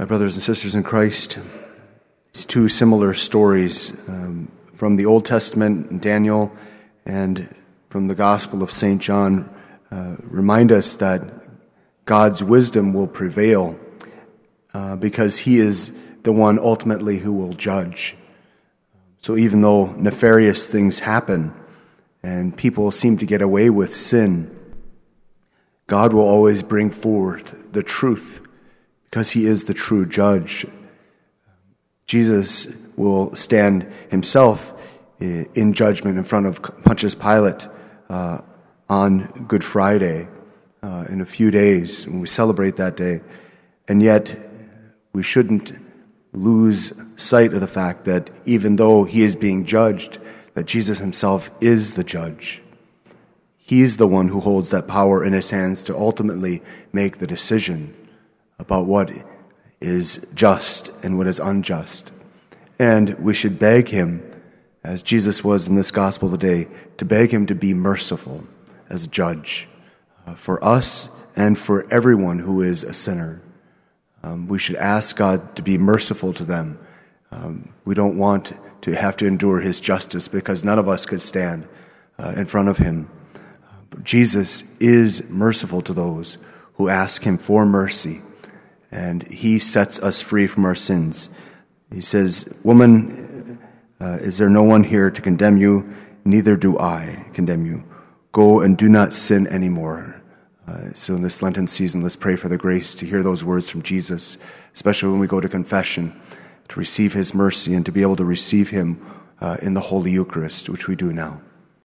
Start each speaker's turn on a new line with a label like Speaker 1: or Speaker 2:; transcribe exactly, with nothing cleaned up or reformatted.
Speaker 1: My brothers and sisters in Christ, these two similar stories um, from the Old Testament, Daniel, and from the Gospel of Saint John uh, remind us that God's wisdom will prevail uh, because he is the one ultimately who will judge. So even though nefarious things happen and people seem to get away with sin, God will always bring forth the truth because he is the true judge. Jesus will stand himself in judgment in front of Pontius Pilate uh, on Good Friday uh, in a few days when we celebrate that day. And yet we shouldn't lose sight of the fact that even though he is being judged, that Jesus himself is the judge. He's the one who holds that power in his hands to ultimately make the decision about what is just and what is unjust. And we should beg him, as Jesus was in this gospel today, to beg him to be merciful as a judge uh, for us and for everyone who is a sinner. Um, we should ask God to be merciful to them. Um, we don't want to have to endure his justice because none of us could stand uh, in front of him. But Jesus is merciful to those who ask him for mercy, and he sets us free from our sins. He says, "Woman, uh, is there no one here to condemn you? Neither do I condemn you. Go and do not sin anymore." Uh, so in this Lenten season, let's pray for the grace to hear those words from Jesus, especially when we go to confession, to receive his mercy and to be able to receive him uh, in the Holy Eucharist, which we do now.